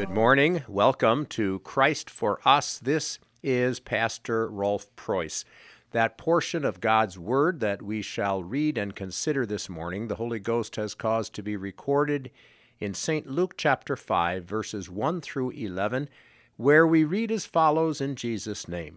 Good morning. Welcome to Christ for Us. This is Pastor Rolf Preuss. That portion of God's Word that we shall read and consider this morning, the Holy Ghost has caused to be recorded in St. Luke chapter 5, verses 1 through 11, where we read as follows in Jesus' name.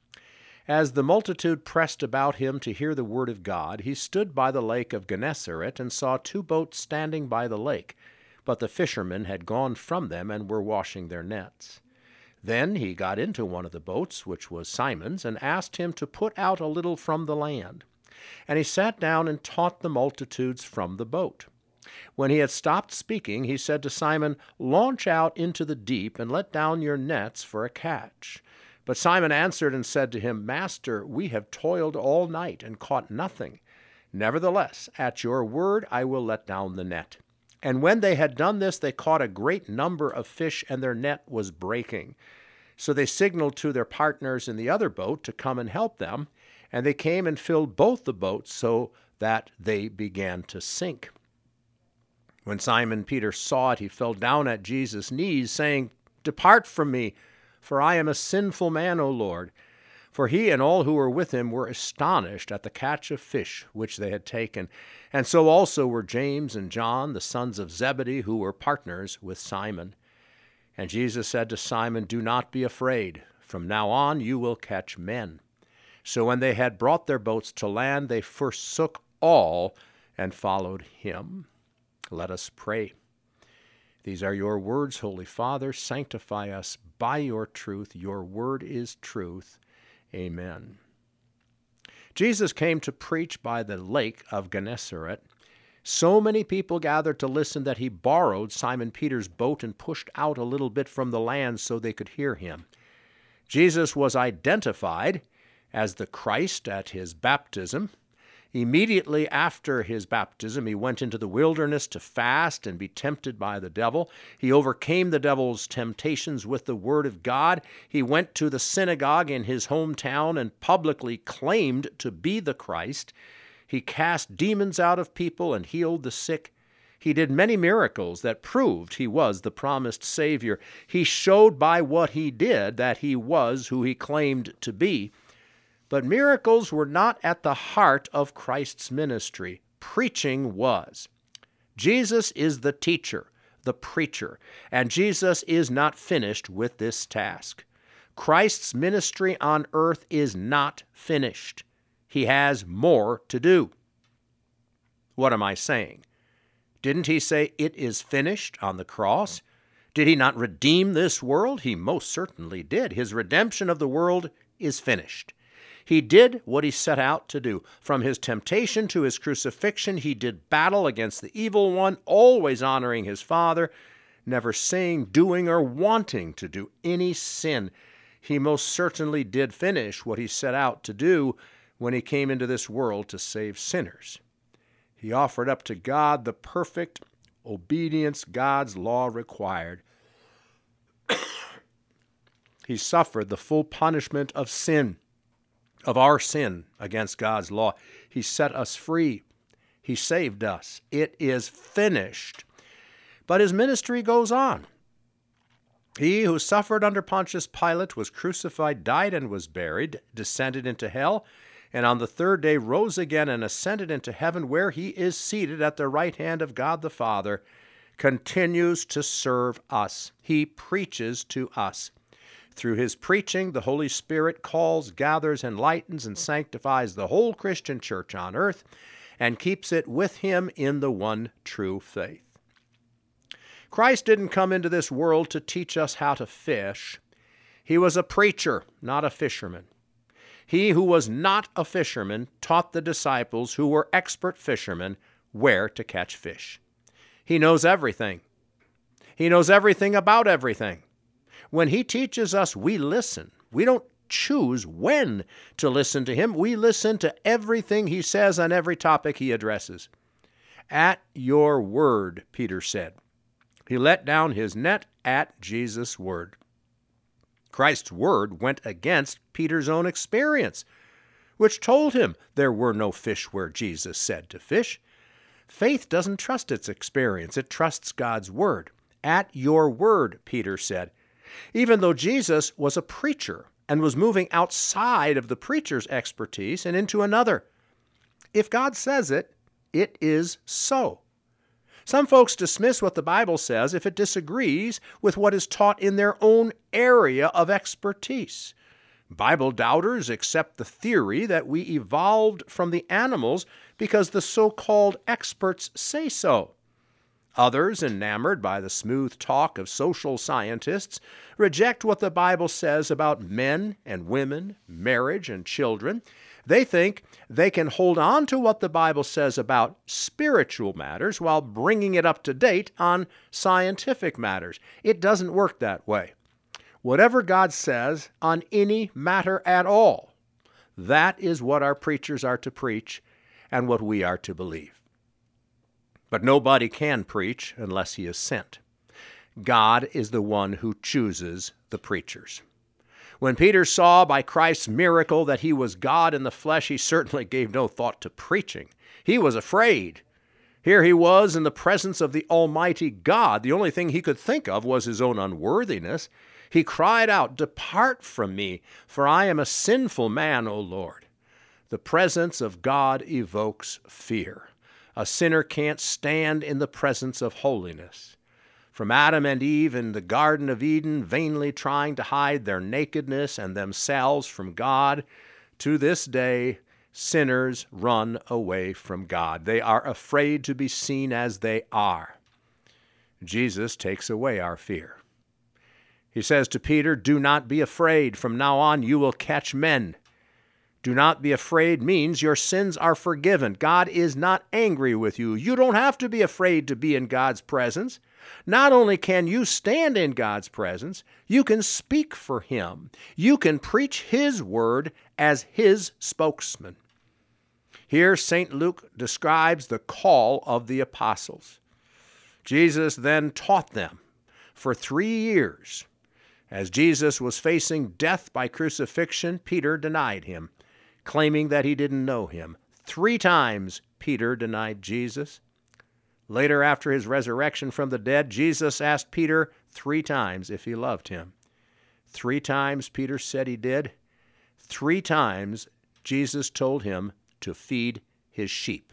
As the multitude pressed about him to hear the word of God, he stood by the lake of Gennesaret and saw two boats standing by the lake, but the fishermen had gone from them and were washing their nets. Then he got into one of the boats, which was Simon's, and asked him to put out a little from the land. And he sat down and taught the multitudes from the boat. When he had stopped speaking, he said to Simon, "Launch out into the deep and let down your nets for a catch." But Simon answered and said to him, "Master, we have toiled all night and caught nothing. Nevertheless, at your word I will let down the net." And when they had done this, they caught a great number of fish, and their net was breaking. So they signaled to their partners in the other boat to come and help them, and they came and filled both the boats so that they began to sink. When Simon Peter saw it, he fell down at Jesus' knees, saying, "Depart from me, for I am a sinful man, O Lord." For he and all who were with him were astonished at the catch of fish which they had taken. And so also were James and John, the sons of Zebedee, who were partners with Simon. And Jesus said to Simon, "Do not be afraid. From now on you will catch men." So when they had brought their boats to land, they forsook all and followed him. Let us pray. These are your words, Holy Father. Sanctify us by your truth. Your word is truth. Amen. Jesus came to preach by the lake of Gennesaret. So many people gathered to listen that he borrowed Simon Peter's boat and pushed out a little bit from the land so they could hear him. Jesus was identified as the Christ at his baptism. Immediately after his baptism, he went into the wilderness to fast and be tempted by the devil. He overcame the devil's temptations with the word of God. He went to the synagogue in his hometown and publicly claimed to be the Christ. He cast demons out of people and healed the sick. He did many miracles that proved he was the promised Savior. He showed by what he did that he was who he claimed to be. But miracles were not at the heart of Christ's ministry. Preaching was. Jesus is the teacher, the preacher, and Jesus is not finished with this task. Christ's ministry on earth is not finished. He has more to do. What am I saying? Didn't he say it is finished on the cross? Did he not redeem this world? He most certainly did. His redemption of the world is finished. He did what he set out to do. From his temptation to his crucifixion, he did battle against the evil one, always honoring his Father, never saying, doing, or wanting to do any sin. He most certainly did finish what he set out to do when he came into this world to save sinners. He offered up to God the perfect obedience God's law required. He suffered the full punishment of sin, of our sin against God's law. He set us free. He saved us. It is finished. But his ministry goes on. He who suffered under Pontius Pilate was crucified, died, and was buried, descended into hell, and on the third day rose again and ascended into heaven, where he is seated at the right hand of God the Father, continues to serve us. He preaches to us. Through his preaching, the Holy Spirit calls, gathers, enlightens, and sanctifies the whole Christian church on earth and keeps it with him in the one true faith. Christ didn't come into this world to teach us how to fish. He was a preacher, not a fisherman. He who was not a fisherman taught the disciples, who were expert fishermen, where to catch fish. He knows everything. He knows everything about everything. When he teaches us, we listen. We don't choose when to listen to him. We listen to everything he says on every topic he addresses. At your word, Peter said. He let down his net at Jesus' word. Christ's word went against Peter's own experience, which told him there were no fish where Jesus said to fish. Faith doesn't trust its experience. It trusts God's word. At your word, Peter said. Even though Jesus was a preacher and was moving outside of the preacher's expertise and into another. If God says it, it is so. Some folks dismiss what the Bible says if it disagrees with what is taught in their own area of expertise. Bible doubters accept the theory that we evolved from the animals because the so-called experts say so. Others, enamored by the smooth talk of social scientists, reject what the Bible says about men and women, marriage and children. They think they can hold on to what the Bible says about spiritual matters while bringing it up to date on scientific matters. It doesn't work that way. Whatever God says on any matter at all, that is what our preachers are to preach and what we are to believe. But nobody can preach unless he is sent. God is the one who chooses the preachers. When Peter saw by Christ's miracle that he was God in the flesh, he certainly gave no thought to preaching. He was afraid. Here he was in the presence of the Almighty God. The only thing he could think of was his own unworthiness. He cried out, "Depart from me, for I am a sinful man, O Lord." The presence of God evokes fear. A sinner can't stand in the presence of holiness. From Adam and Eve in the Garden of Eden, vainly trying to hide their nakedness and themselves from God, to this day, sinners run away from God. They are afraid to be seen as they are. Jesus takes away our fear. He says to Peter, "Do not be afraid. From now on you will catch men." Do not be afraid means your sins are forgiven. God is not angry with you. You don't have to be afraid to be in God's presence. Not only can you stand in God's presence, you can speak for Him. You can preach His word as His spokesman. Here, St. Luke describes the call of the apostles. Jesus then taught them for 3 years. As Jesus was facing death by crucifixion, Peter denied Him, claiming that he didn't know Him. 3 times Peter denied Jesus. Later, after His resurrection from the dead, Jesus asked Peter 3 times if he loved him. 3 times Peter said he did. 3 times Jesus told him to feed his sheep.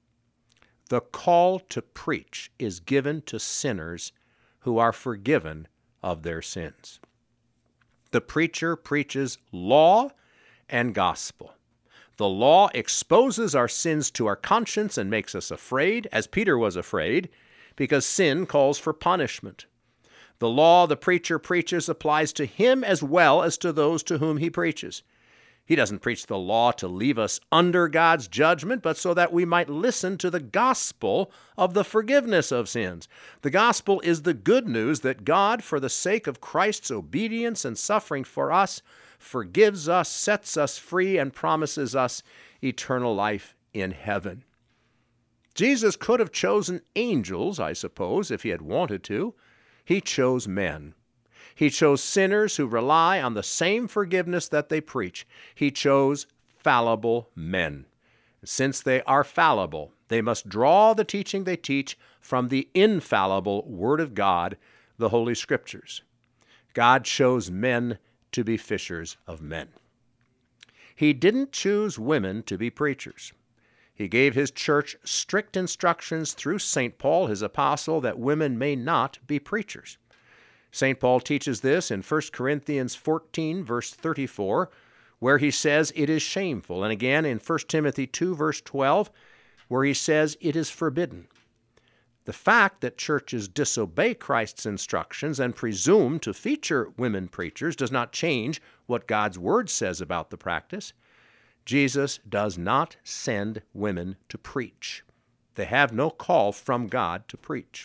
The call to preach is given to sinners who are forgiven of their sins. The preacher preaches law and gospel. The law exposes our sins to our conscience and makes us afraid, as Peter was afraid, because sin calls for punishment. The law the preacher preaches applies to him as well as to those to whom he preaches. He doesn't preach the law to leave us under God's judgment, but so that we might listen to the gospel of the forgiveness of sins. The gospel is the good news that God, for the sake of Christ's obedience and suffering for us, forgives us, sets us free, and promises us eternal life in heaven. Jesus could have chosen angels, I suppose, if He had wanted to. He chose men. He chose sinners who rely on the same forgiveness that they preach. He chose fallible men. Since they are fallible, they must draw the teaching they teach from the infallible Word of God, the Holy Scriptures. God chose men to be fishers of men. He didn't choose women to be preachers. He gave His church strict instructions through St. Paul, His apostle, that women may not be preachers. St. Paul teaches this in 1 Corinthians 14, verse 34, where he says it is shameful, and again in 1 Timothy 2, verse 12, where he says it is forbidden. The fact that churches disobey Christ's instructions and presume to feature women preachers does not change what God's Word says about the practice. Jesus does not send women to preach. They have no call from God to preach.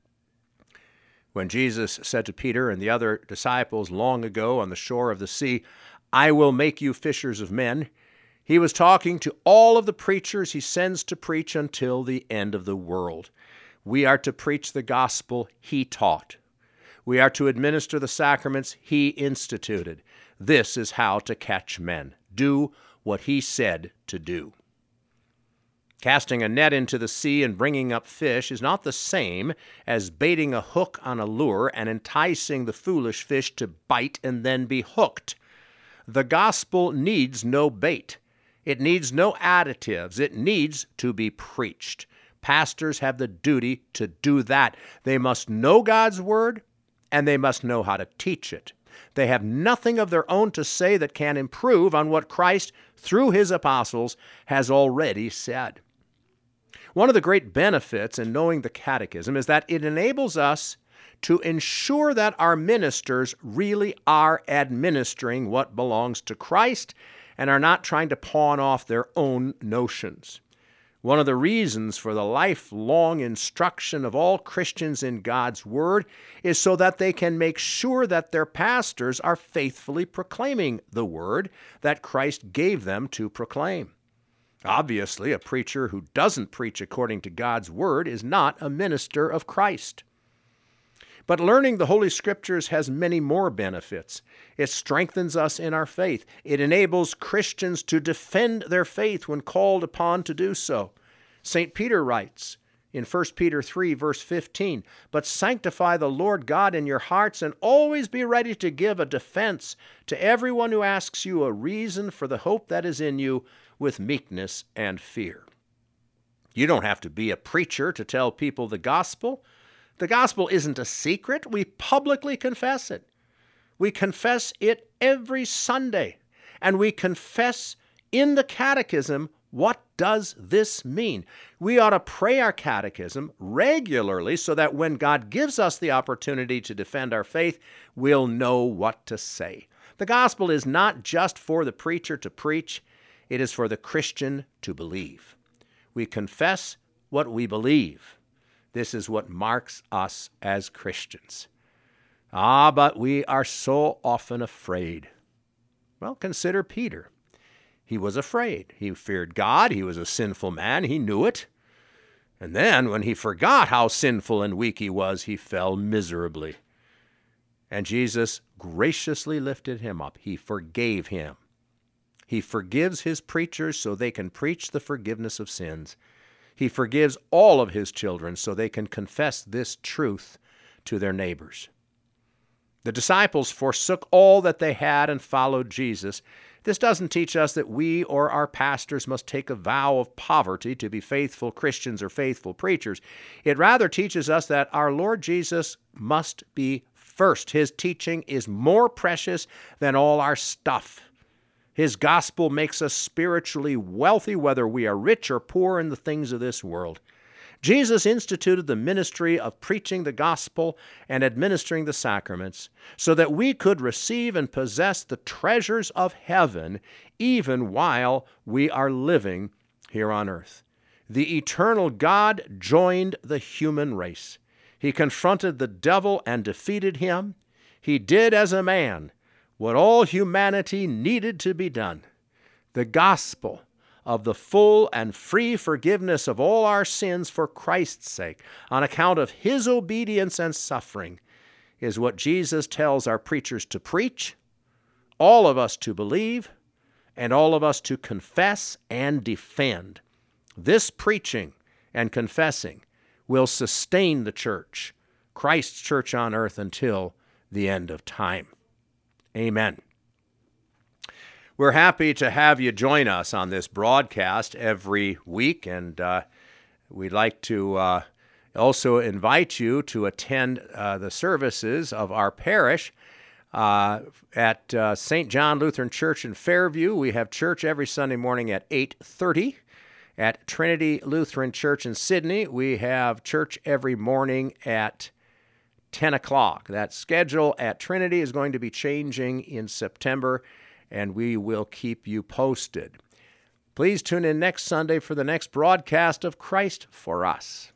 When Jesus said to Peter and the other disciples long ago on the shore of the sea, "I will make you fishers of men," He was talking to all of the preachers He sends to preach until the end of the world. We are to preach the gospel He taught. We are to administer the sacraments He instituted. This is how to catch men. Do what He said to do. Casting a net into the sea and bringing up fish is not the same as baiting a hook on a lure and enticing the foolish fish to bite and then be hooked. The gospel needs no bait. It needs no additives. It needs to be preached. Pastors have the duty to do that. They must know God's word, and they must know how to teach it. They have nothing of their own to say that can improve on what Christ, through his apostles, has already said. One of the great benefits in knowing the Catechism is that it enables us to ensure that our ministers really are administering what belongs to Christ and are not trying to pawn off their own notions. One of the reasons for the lifelong instruction of all Christians in God's Word is so that they can make sure that their pastors are faithfully proclaiming the Word that Christ gave them to proclaim. Obviously, a preacher who doesn't preach according to God's Word is not a minister of Christ. But learning the Holy Scriptures has many more benefits. It strengthens us in our faith. It enables Christians to defend their faith when called upon to do so. St. Peter writes in 1 Peter 3, verse 15, "But sanctify the Lord God in your hearts, and always be ready to give a defense to everyone who asks you a reason for the hope that is in you, with meekness and fear." You don't have to be a preacher to tell people the gospel. The gospel isn't a secret. We publicly confess it. We confess it every Sunday. And we confess in the catechism, what does this mean? We ought to pray our catechism regularly so that when God gives us the opportunity to defend our faith, we'll know what to say. The gospel is not just for the preacher to preach. It is for the Christian to believe. We confess what we believe. This is what marks us as Christians. But we are so often afraid. Well, consider Peter. He was afraid. He feared God. He was a sinful man. He knew it. And then, when he forgot how sinful and weak he was, he fell miserably. And Jesus graciously lifted him up. He forgave him. He forgives his preachers so they can preach the forgiveness of sins. He forgives all of his children so they can confess this truth to their neighbors. The disciples forsook all that they had and followed Jesus. This doesn't teach us that we or our pastors must take a vow of poverty to be faithful Christians or faithful preachers. It rather teaches us that our Lord Jesus must be first. His teaching is more precious than all our stuff. His gospel makes us spiritually wealthy, whether we are rich or poor in the things of this world. Jesus instituted the ministry of preaching the gospel and administering the sacraments so that we could receive and possess the treasures of heaven even while we are living here on earth. The eternal God joined the human race. He confronted the devil and defeated him. He did as a man what all humanity needed to be done. The gospel of the full and free forgiveness of all our sins for Christ's sake, on account of his obedience and suffering, is what Jesus tells our preachers to preach, all of us to believe, and all of us to confess and defend. This preaching and confessing will sustain the church, Christ's church on earth, until the end of time. Amen. We're happy to have you join us on this broadcast every week, and we'd like to also invite you to attend the services of our parish at St. John Lutheran Church in Fairview. We have church every Sunday morning at 8:30. At Trinity Lutheran Church in Sydney, we have church every morning at 10 o'clock. That schedule at Trinity is going to be changing in September, and we will keep you posted. Please tune in next Sunday for the next broadcast of Christ for Us.